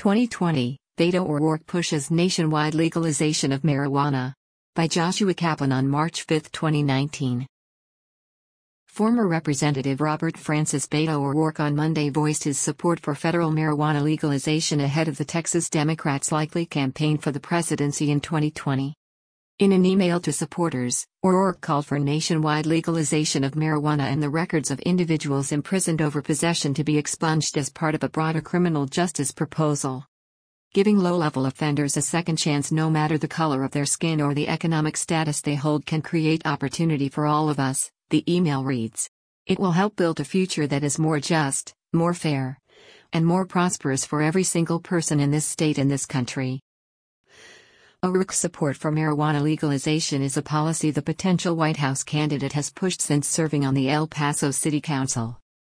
2020, Beto O'Rourke pushes nationwide legalization of marijuana. By Joshua Kaplan on March 5, 2019. Former Representative Robert Francis Beto O'Rourke on Monday voiced his support for federal marijuana legalization ahead of the Texas Democrats' likely campaign for the presidency in 2020. In an email to supporters, O'Rourke called for nationwide legalization of marijuana and the records of individuals imprisoned over possession to be expunged as part of a broader criminal justice proposal. Giving low-level offenders a second chance no matter the color of their skin or the economic status they hold can create opportunity for all of us, the email reads. It will help build a future that is more just, more fair, and more prosperous for every single person in this state and this country. O'Rourke's support for marijuana legalization is a policy the potential White House candidate has pushed since serving on the El Paso City Council.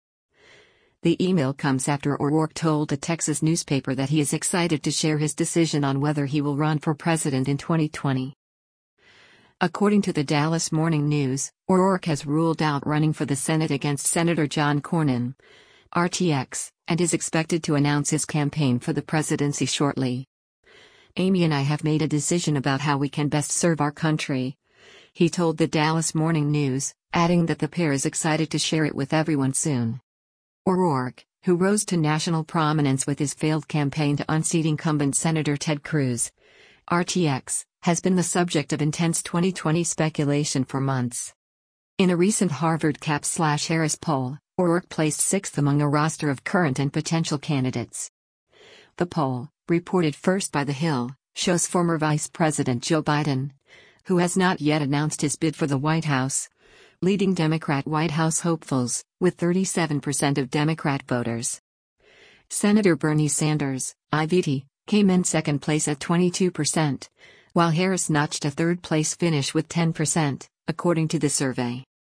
The email comes after O'Rourke told a Texas newspaper that he is excited to share his decision on whether he will run for president in 2020. According to the Dallas Morning News, O'Rourke has ruled out running for the Senate against Senator John Cornyn, RTX, and is expected to announce his campaign for the presidency shortly. Amy and I have made a decision about how we can best serve our country, he told the Dallas Morning News, adding that the pair is excited to share it with everyone soon. O'Rourke, who rose to national prominence with his failed campaign to unseat incumbent Senator Ted Cruz, RTX, has been the subject of intense 2020 speculation for months. In a recent Harvard Cap/Harris poll, O'Rourke placed sixth among a roster of current and potential candidates. The poll, reported first by The Hill, shows former Vice President Joe Biden, who has not yet announced his bid for the White House, leading Democrat White House hopefuls, with 37% of Democrat voters. Senator Bernie Sanders, IVT, came in second place at 22%, while Harris notched a third-place finish with 10%, according to the survey.